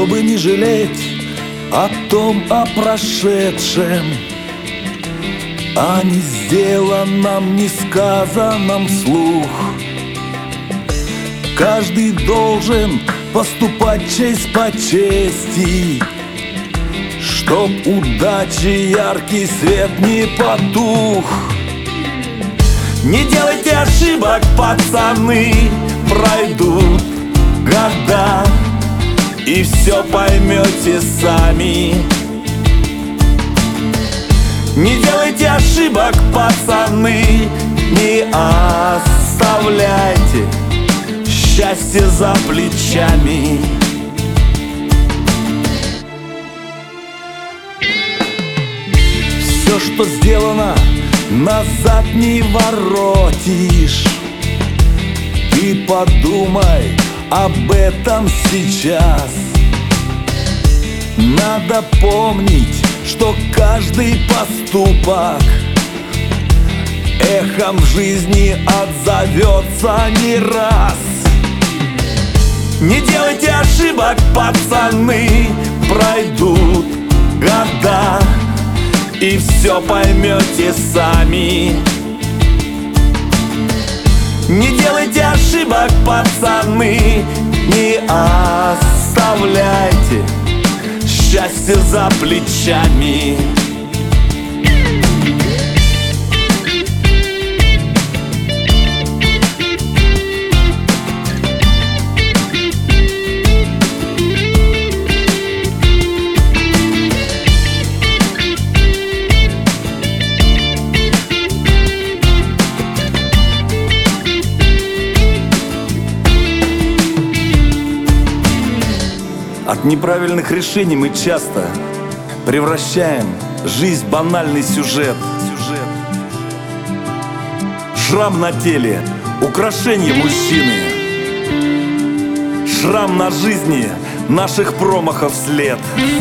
чтобы не жалеть о том, о прошедшем, о не сделанном, не сказанном вслух. Каждый должен поступать честь по чести, чтоб удачи яркий свет не потух. Не делайте ошибок, пацаны, пройдут года, и все поймете сами. Не делайте ошибок, пацаны, не оставляйте счастье за плечами. Все, что сделано, назад не воротишь. Ты подумай об этом сейчас. Надо помнить, что каждый поступок эхом в жизни отзовется не раз. Не делайте ошибок, пацаны, пройдут года, и все поймете сами. Не делайте ошибок, пацаны, не оставляйте счастье за плечами. От неправильных решений мы часто превращаем жизнь в банальный сюжет. Шрам на теле — украшение мужчины. Шрам на жизни — наших промахов след.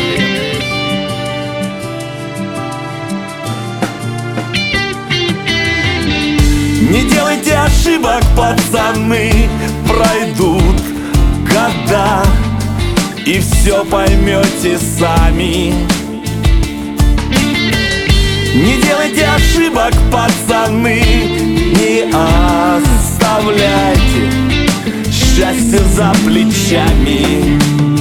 Не делайте ошибок, пацаны, пройдут года, и все поймете сами. Не делайте ошибок, пацаны, не оставляйте счастье за плечами.